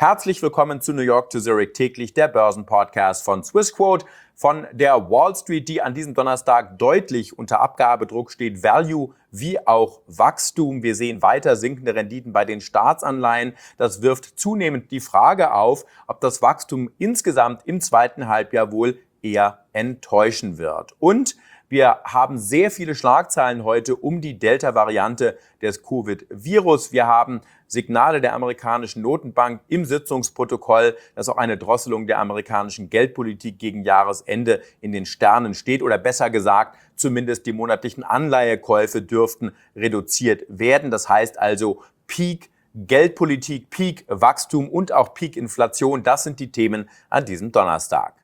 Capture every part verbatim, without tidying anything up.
Herzlich willkommen zu New York to Zurich täglich, der Börsenpodcast von Swissquote, von der Wall Street, die an diesem Donnerstag deutlich unter Abgabedruck steht. Value wie auch Wachstum. Wir sehen weiter sinkende Renditen bei den Staatsanleihen. Das wirft zunehmend die Frage auf, ob das Wachstum insgesamt im zweiten Halbjahr wohl eher enttäuschen wird. Und wir haben sehr viele Schlagzeilen heute um die Delta-Variante des Covid-Virus. Wir haben Signale der amerikanischen Notenbank im Sitzungsprotokoll, dass auch eine Drosselung der amerikanischen Geldpolitik gegen Jahresende in den Sternen steht. Oder besser gesagt, zumindest die monatlichen Anleihekäufe dürften reduziert werden. Das heißt also Peak Geldpolitik, Peak Wachstum und auch Peak Inflation. Das sind die Themen an diesem Donnerstag.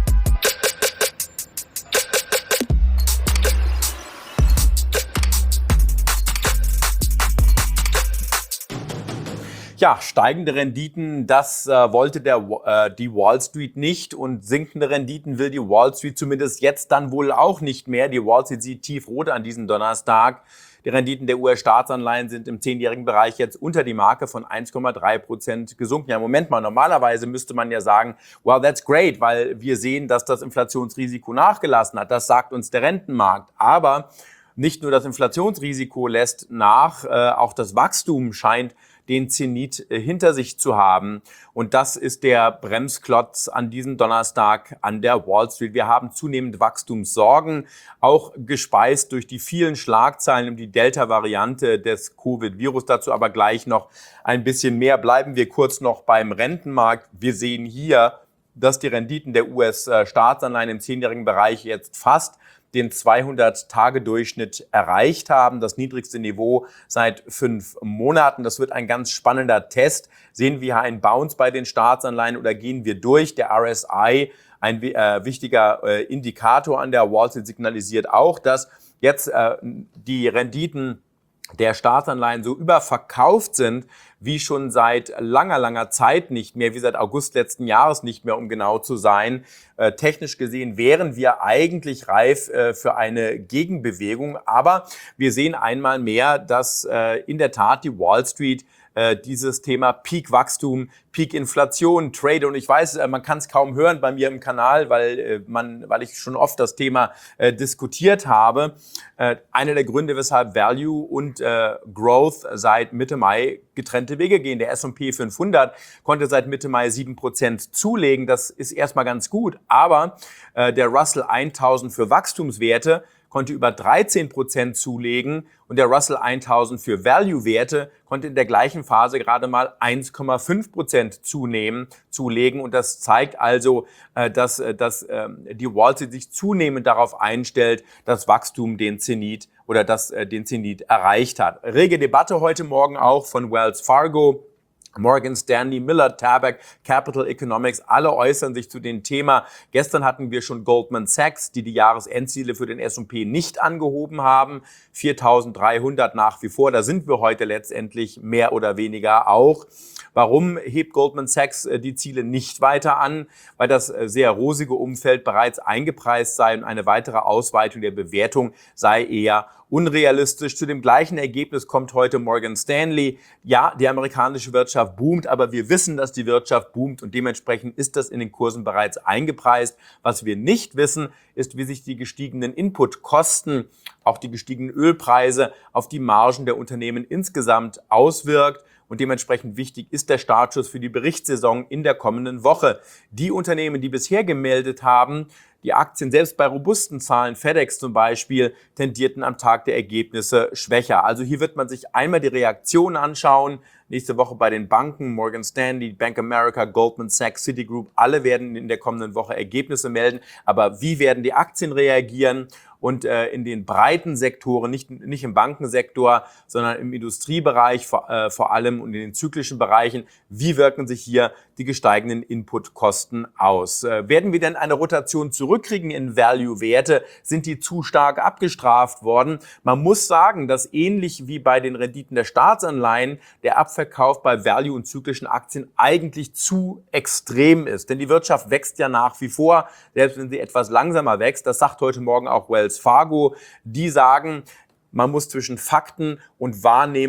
Ja, steigende Renditen, das äh, wollte der, äh, die Wall Street nicht, und sinkende Renditen will die Wall Street zumindest jetzt dann wohl auch nicht mehr. Die Wall Street sieht tiefrot an diesem Donnerstag. Die Renditen der U S-Staatsanleihen sind im zehnjährigen Bereich jetzt unter die Marke von eins Komma drei Prozent gesunken. Ja, Moment mal, normalerweise müsste man ja sagen, well, that's great, weil wir sehen, dass das Inflationsrisiko nachgelassen hat. Das sagt uns der Rentenmarkt. Aber nicht nur das Inflationsrisiko lässt nach, äh, auch das Wachstum scheint den Zenit hinter sich zu haben. Und das ist der Bremsklotz an diesem Donnerstag an der Wall Street. Wir haben zunehmend Wachstumssorgen, auch gespeist durch die vielen Schlagzeilen um die Delta-Variante des Covid-Virus. Dazu aber gleich noch ein bisschen mehr. Bleiben wir kurz noch beim Rentenmarkt. Wir sehen hier, dass die Renditen der U S-Staatsanleihen im zehnjährigen Bereich jetzt fast den zweihundert-Tage-Durchschnitt erreicht haben, das niedrigste Niveau seit fünf Monaten. Das wird ein ganz spannender Test. Sehen wir einen Bounce bei den Staatsanleihen oder gehen wir durch? Der R S I, ein äh, wichtiger äh, Indikator an der Wall Street, signalisiert auch, dass jetzt äh, die Renditen der Staatsanleihen so überverkauft sind, wie schon seit langer, langer Zeit nicht mehr, wie seit August letzten Jahres nicht mehr, um genau zu sein. Äh, technisch gesehen wären wir eigentlich reif äh, für eine Gegenbewegung, aber wir sehen einmal mehr, dass äh, in der Tat die Wall Street äh, dieses Thema Peak-Wachstum, Peak-Inflation, Trade, und ich weiß, äh, man kann es kaum hören bei mir im Kanal, weil äh, man, weil ich schon oft das Thema äh, diskutiert habe. Äh, einer der Gründe, weshalb Value und äh, Growth seit Mitte Mai getrennte Wege gehen. Der S und P fünfhundert konnte seit Mitte Mai sieben Prozent zulegen. Das ist erstmal ganz gut. Aber äh, der Russell tausend für Wachstumswerte konnte über dreizehn Prozent zulegen und der Russell tausend für Value-Werte konnte in der gleichen Phase gerade mal eins Komma fünf Prozent zunehmen, zulegen. Und das zeigt also, äh, dass, dass äh, die Wall Street sich zunehmend darauf einstellt, dass Wachstum den Zenit oder das äh, den Zenit erreicht hat. Rege Debatte heute Morgen auch von Wells Fargo, Morgan Stanley, Miller Tabak, Capital Economics, alle äußern sich zu dem Thema. Gestern hatten wir schon Goldman Sachs, die die Jahresendziele für den S und P nicht angehoben haben. viertausenddreihundert nach wie vor. Da sind wir heute letztendlich mehr oder weniger auch. Warum hebt Goldman Sachs die Ziele nicht weiter an? Weil das sehr rosige Umfeld bereits eingepreist sei und eine weitere Ausweitung der Bewertung sei eher unrealistisch. Zu dem gleichen Ergebnis kommt heute Morgan Stanley. Ja, die amerikanische Wirtschaft boomt, aber wir wissen, dass die Wirtschaft boomt und dementsprechend ist das in den Kursen bereits eingepreist. Was wir nicht wissen, ist, wie sich die gestiegenen Inputkosten, auch die gestiegenen Ölpreise auf die Margen der Unternehmen insgesamt auswirkt. Und dementsprechend wichtig ist der Startschuss für die Berichtssaison in der kommenden Woche. Die Unternehmen, die bisher gemeldet haben, die Aktien selbst bei robusten Zahlen, FedEx zum Beispiel, tendierten am Tag der Ergebnisse schwächer. Also hier wird man sich einmal die Reaktion anschauen. Nächste Woche bei den Banken, Morgan Stanley, Bank America, Goldman Sachs, Citigroup, alle werden in der kommenden Woche Ergebnisse melden. Aber wie werden die Aktien reagieren? Und äh, in den breiten Sektoren, nicht, nicht im Bankensektor, sondern im Industriebereich vor, äh, vor allem und in den zyklischen Bereichen, wie wirken sich hier die gesteigenden Inputkosten aus? Äh, werden wir denn eine Rotation zurückkriegen in Value-Werte? Sind die zu stark abgestraft worden? Man muss sagen, dass ähnlich wie bei den Renditen der Staatsanleihen der Abverkauf bei Value- und zyklischen Aktien eigentlich zu extrem ist. Denn die Wirtschaft wächst ja nach wie vor, selbst wenn sie etwas langsamer wächst. Das sagt heute Morgen auch Wells Fargo. Die sagen, man muss zwischen Fakten und Wahrnehmung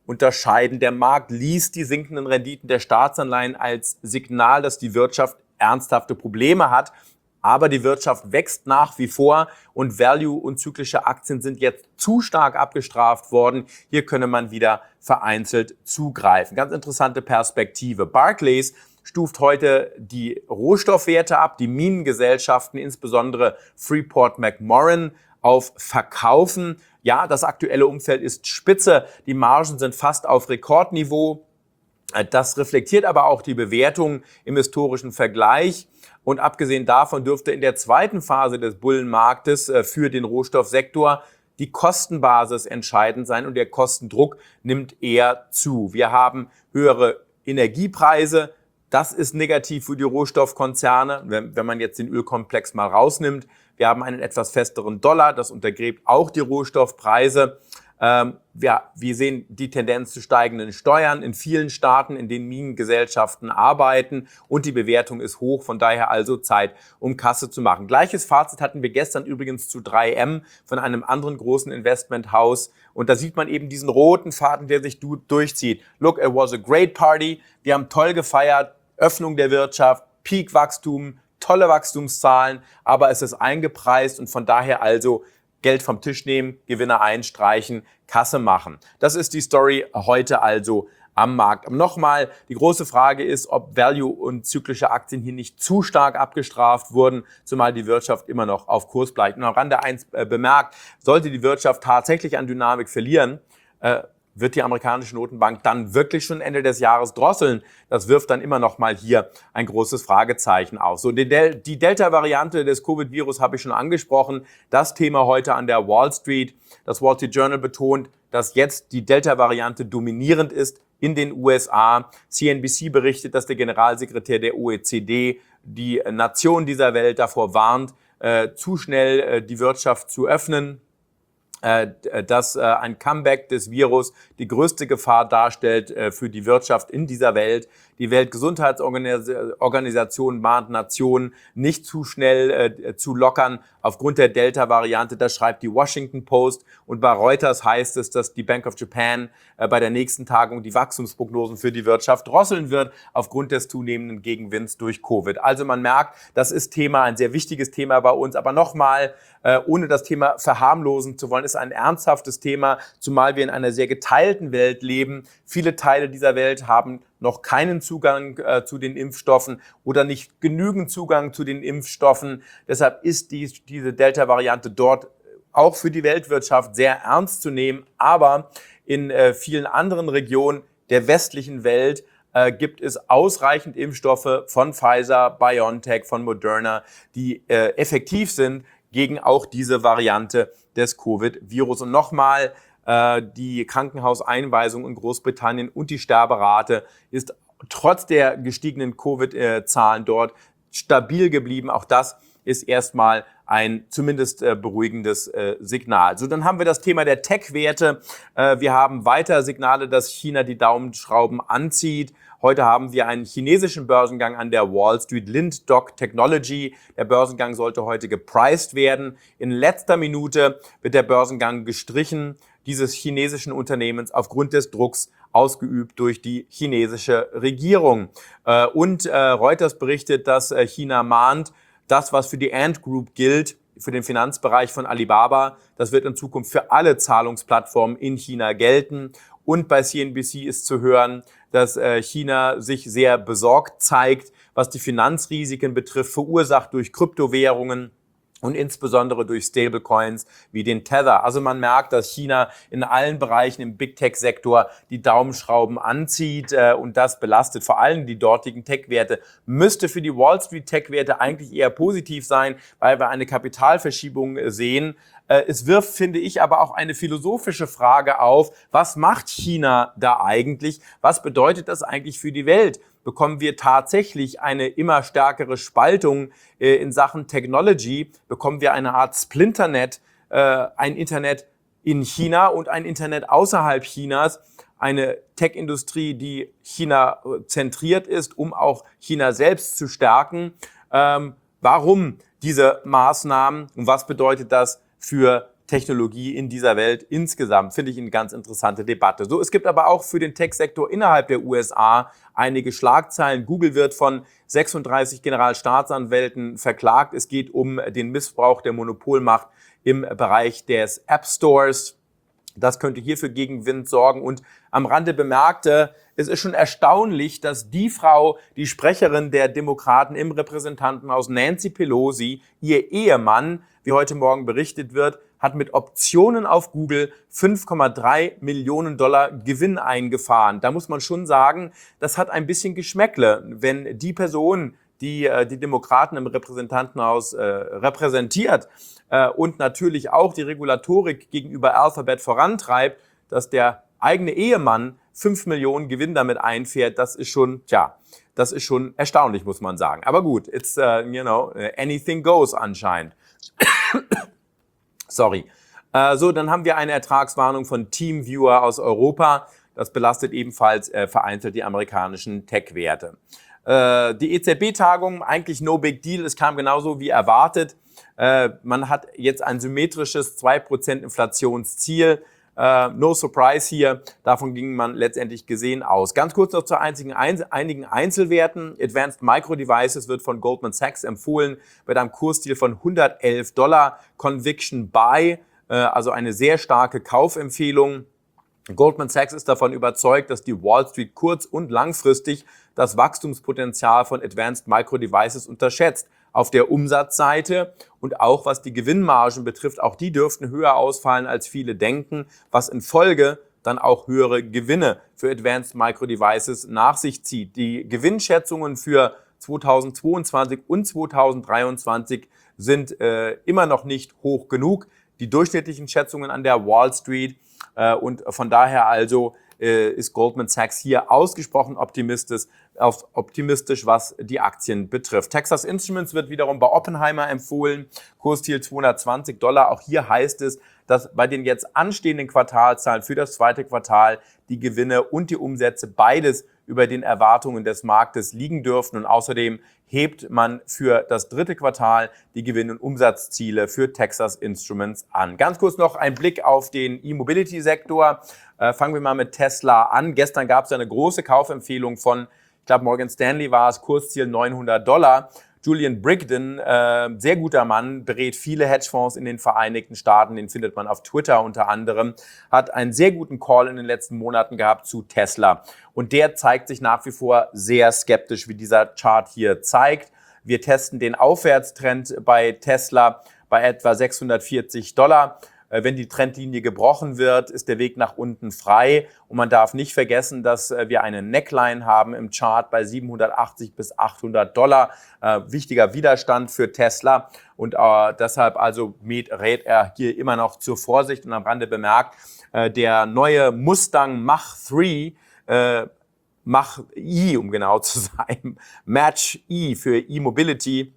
unterscheiden. Der Markt liest die sinkenden Renditen der Staatsanleihen als Signal, dass die Wirtschaft ernsthafte Probleme hat. Aber die Wirtschaft wächst nach wie vor und Value- und zyklische Aktien sind jetzt zu stark abgestraft worden. Hier könne man wieder vereinzelt zugreifen. Ganz interessante Perspektive. Barclays stuft heute die Rohstoffwerte ab, die Minengesellschaften, insbesondere Freeport-McMoRan, auf Verkaufen. Ja, das aktuelle Umfeld ist spitze. Die Margen sind fast auf Rekordniveau. Das reflektiert aber auch die Bewertung im historischen Vergleich. Und abgesehen davon dürfte in der zweiten Phase des Bullenmarktes für den Rohstoffsektor die Kostenbasis entscheidend sein und der Kostendruck nimmt eher zu. Wir haben höhere Energiepreise. Das ist negativ für die Rohstoffkonzerne, wenn, wenn man jetzt den Ölkomplex mal rausnimmt. Wir haben einen etwas festeren Dollar, das untergräbt auch die Rohstoffpreise. Ähm, ja, wir sehen die Tendenz zu steigenden Steuern in vielen Staaten, in denen Minengesellschaften arbeiten und die Bewertung ist hoch, von daher also Zeit, um Kasse zu machen. Gleiches Fazit hatten wir gestern übrigens zu drei M von einem anderen großen Investmenthaus und da sieht man eben diesen roten Faden, der sich durchzieht. Look, it was a great party. Wir haben toll gefeiert, Öffnung der Wirtschaft, Peak-Wachstum, tolle Wachstumszahlen, aber es ist eingepreist und von daher also Geld vom Tisch nehmen, Gewinne einstreichen, Kasse machen. Das ist die Story heute also am Markt. Aber nochmal, die große Frage ist, ob Value- und zyklische Aktien hier nicht zu stark abgestraft wurden, zumal die Wirtschaft immer noch auf Kurs bleibt. Und am Rande eins äh, bemerkt, sollte die Wirtschaft tatsächlich an Dynamik verlieren, äh, wird die amerikanische Notenbank dann wirklich schon Ende des Jahres drosseln? Das wirft dann immer noch mal hier ein großes Fragezeichen auf. So, die, Del- die Delta-Variante des Covid-Virus habe ich schon angesprochen. Das Thema heute an der Wall Street. Das Wall Street Journal betont, dass jetzt die Delta-Variante dominierend ist in den U S A. C N B C berichtet, dass der Generalsekretär der O E C D die Nation dieser Welt davor warnt, äh, zu schnell äh, die Wirtschaft zu öffnen, dass ein Comeback des Virus die größte Gefahr darstellt für die Wirtschaft in dieser Welt. Die Weltgesundheitsorganisation mahnt Nationen, nicht zu schnell äh, zu lockern aufgrund der Delta-Variante. Das schreibt die Washington Post. Und bei Reuters heißt es, dass die Bank of Japan äh, bei der nächsten Tagung die Wachstumsprognosen für die Wirtschaft drosseln wird aufgrund des zunehmenden Gegenwinds durch Covid. Also man merkt, das ist Thema, ein sehr wichtiges Thema bei uns. Aber nochmal, äh, ohne das Thema verharmlosen zu wollen, ist ein ernsthaftes Thema, zumal wir in einer sehr geteilten Welt leben. Viele Teile dieser Welt haben noch keinen Zugang äh, zu den Impfstoffen oder nicht genügend Zugang zu den Impfstoffen. Deshalb ist die, diese Delta-Variante dort auch für die Weltwirtschaft sehr ernst zu nehmen. Aber in äh, vielen anderen Regionen der westlichen Welt äh, gibt es ausreichend Impfstoffe von Pfizer, BioNTech, von Moderna, die äh, effektiv sind gegen auch diese Variante des Covid-Virus. Und nochmal, die Krankenhauseinweisung in Großbritannien und die Sterberate ist trotz der gestiegenen Covid-Zahlen dort stabil geblieben. Auch das ist erstmal ein zumindest beruhigendes Signal. So, dann haben wir das Thema der Tech-Werte. Wir haben weiter Signale, dass China die Daumenschrauben anzieht. Heute haben wir einen chinesischen Börsengang an der Wall Street, Linddoc Technology. Der Börsengang sollte heute gepriced werden. In letzter Minute wird der Börsengang gestrichen dieses chinesischen Unternehmens aufgrund des Drucks ausgeübt durch die chinesische Regierung. Und Reuters berichtet, dass China mahnt, das, was für die Ant Group gilt, für den Finanzbereich von Alibaba, das wird in Zukunft für alle Zahlungsplattformen in China gelten. Und bei C N B C ist zu hören, dass China sich sehr besorgt zeigt, was die Finanzrisiken betrifft, verursacht durch Kryptowährungen und insbesondere durch Stablecoins wie den Tether. Also man merkt, dass China in allen Bereichen im Big-Tech-Sektor die Daumenschrauben anzieht äh, und das belastet vor allem die dortigen Tech-Werte. Müsste für die Wall Street-Tech-Werte eigentlich eher positiv sein, weil wir eine Kapitalverschiebung äh, sehen. Äh, es wirft, finde ich, aber auch eine philosophische Frage auf. Was macht China da eigentlich? Was bedeutet das eigentlich für die Welt? Bekommen wir tatsächlich eine immer stärkere Spaltung äh, in Sachen Technology? Bekommen wir eine Art Splinternet, äh, ein Internet in China und ein Internet außerhalb Chinas? Eine Tech-Industrie, die China zentriert ist, um auch China selbst zu stärken. Ähm, warum diese Maßnahmen und was bedeutet das für Technologie in dieser Welt insgesamt, finde ich eine ganz interessante Debatte. So, es gibt aber auch für den Tech-Sektor innerhalb der U S A einige Schlagzeilen. Google wird von sechsunddreißig Generalstaatsanwälten verklagt. Es geht um den Missbrauch der Monopolmacht im Bereich des App Stores. Das könnte hier für Gegenwind sorgen. Und am Rande bemerkte, es ist schon erstaunlich, dass die Frau, die Sprecherin der Demokraten im Repräsentantenhaus, Nancy Pelosi, ihr Ehemann, wie heute Morgen berichtet wird, hat mit Optionen auf Google fünf Komma drei Millionen Dollar Gewinn eingefahren. Da muss man schon sagen, das hat ein bisschen Geschmäckle, wenn die Person, die äh, die Demokraten im Repräsentantenhaus äh, repräsentiert äh, und natürlich auch die Regulatorik gegenüber Alphabet vorantreibt, dass der eigene Ehemann fünf Millionen Gewinn damit einfährt, das ist schon, tja, das ist schon erstaunlich, muss man sagen. Aber gut, it's, uh, you know, anything goes anscheinend. Sorry. Äh, so, dann haben wir eine Ertragswarnung von TeamViewer aus Europa. Das belastet ebenfalls äh, vereinzelt die amerikanischen Tech-Werte. Äh, die E Z B-Tagung, eigentlich no big deal. Es kam genauso wie erwartet. Äh, man hat jetzt ein symmetrisches zwei Prozent Inflationsziel. Uh, no surprise hier, davon ging man letztendlich gesehen aus. Ganz kurz noch zu einzigen, ein, einigen Einzelwerten. Advanced Micro Devices wird von Goldman Sachs empfohlen mit einem Kursziel von hundertelf Dollar. Conviction Buy, uh, also eine sehr starke Kaufempfehlung. Goldman Sachs ist davon überzeugt, dass die Wall Street kurz- und langfristig das Wachstumspotenzial von Advanced Micro Devices unterschätzt. Auf der Umsatzseite und auch was die Gewinnmargen betrifft, auch die dürften höher ausfallen, als viele denken, was in Folge dann auch höhere Gewinne für Advanced Micro Devices nach sich zieht. Die Gewinnschätzungen für zweitausendzweiundzwanzig und zweitausenddreiundzwanzig sind äh, immer noch nicht hoch genug. Die durchschnittlichen Schätzungen an der Wall Street äh, und von daher also äh, ist Goldman Sachs hier ausgesprochen optimistisch, auf optimistisch, was die Aktien betrifft. Texas Instruments wird wiederum bei Oppenheimer empfohlen, Kursziel zweihundertzwanzig Dollar. Auch hier heißt es, dass bei den jetzt anstehenden Quartalzahlen für das zweite Quartal die Gewinne und die Umsätze beides über den Erwartungen des Marktes liegen dürfen. Und außerdem hebt man für das dritte Quartal die Gewinn- und Umsatzziele für Texas Instruments an. Ganz kurz noch ein Blick auf den E-Mobility-Sektor. Äh, fangen wir mal mit Tesla an. Gestern gab es eine große Kaufempfehlung von, ich glaube, Morgan Stanley war es, Kursziel neunhundert Dollar. Julian Brigden, äh, sehr guter Mann, berät viele Hedgefonds in den Vereinigten Staaten, den findet man auf Twitter unter anderem, hat einen sehr guten Call in den letzten Monaten gehabt zu Tesla. Und der zeigt sich nach wie vor sehr skeptisch, wie dieser Chart hier zeigt. Wir testen den Aufwärtstrend bei Tesla bei etwa sechshundertvierzig Dollar. Wenn die Trendlinie gebrochen wird, ist der Weg nach unten frei. Und man darf nicht vergessen, dass wir eine Neckline haben im Chart bei siebenhundertachtzig bis achthundert Dollar. Äh, wichtiger Widerstand für Tesla. Und äh, deshalb also rät er hier immer noch zur Vorsicht. Und am Rande bemerkt, äh, der neue Mustang Mach drei, äh, Mach E, um genau zu sein, Match E für E-Mobility,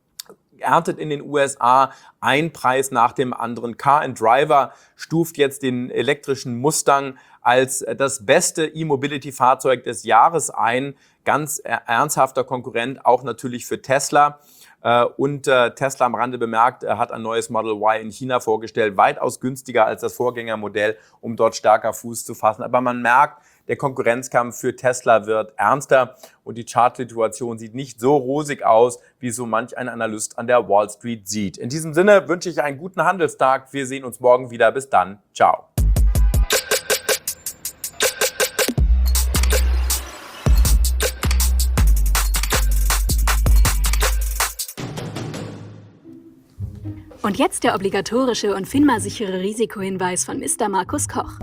erntet in den U S A ein Preis nach dem anderen. Car and Driver stuft jetzt den elektrischen Mustang als das beste E-Mobility-Fahrzeug des Jahres ein. Ganz ernsthafter Konkurrent, auch natürlich für Tesla. Und Tesla am Rande bemerkt, hat ein neues Model Y in China vorgestellt, weitaus günstiger als das Vorgängermodell, um dort stärker Fuß zu fassen. Aber man merkt, der Konkurrenzkampf für Tesla wird ernster und die Chartsituation sieht nicht so rosig aus, wie so manch ein Analyst an der Wall Street sieht. In diesem Sinne wünsche ich einen guten Handelstag. Wir sehen uns morgen wieder. Bis dann. Ciao. Und jetzt der obligatorische und FINMA-sichere Risikohinweis von Mister Markus Koch.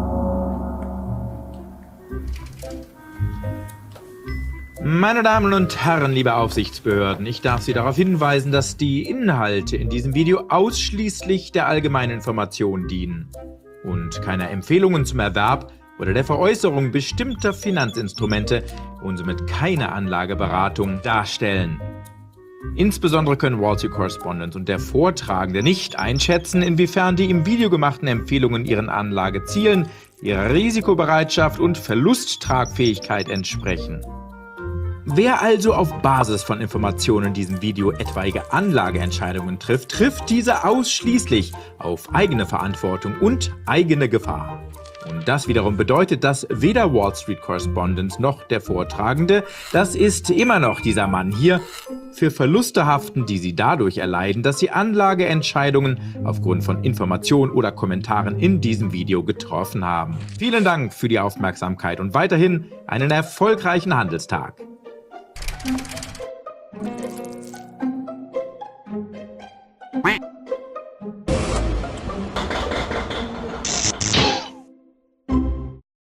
Meine Damen und Herren, liebe Aufsichtsbehörden, ich darf Sie darauf hinweisen, dass die Inhalte in diesem Video ausschließlich der allgemeinen Information dienen und keine Empfehlungen zum Erwerb oder der Veräußerung bestimmter Finanzinstrumente und somit keine Anlageberatung darstellen. Insbesondere können Wall Street Correspondent und der Vortragende nicht einschätzen, inwiefern die im Video gemachten Empfehlungen ihren Anlagezielen, ihrer Risikobereitschaft und Verlusttragfähigkeit entsprechen. Wer also auf Basis von Informationen in diesem Video etwaige Anlageentscheidungen trifft, trifft diese ausschließlich auf eigene Verantwortung und eigene Gefahr. Und das wiederum bedeutet, dass weder Wall Street Correspondent noch der Vortragende, das ist immer noch dieser Mann hier, für Verluste haften, die sie dadurch erleiden, dass sie Anlageentscheidungen aufgrund von Informationen oder Kommentaren in diesem Video getroffen haben. Vielen Dank für die Aufmerksamkeit und weiterhin einen erfolgreichen Handelstag.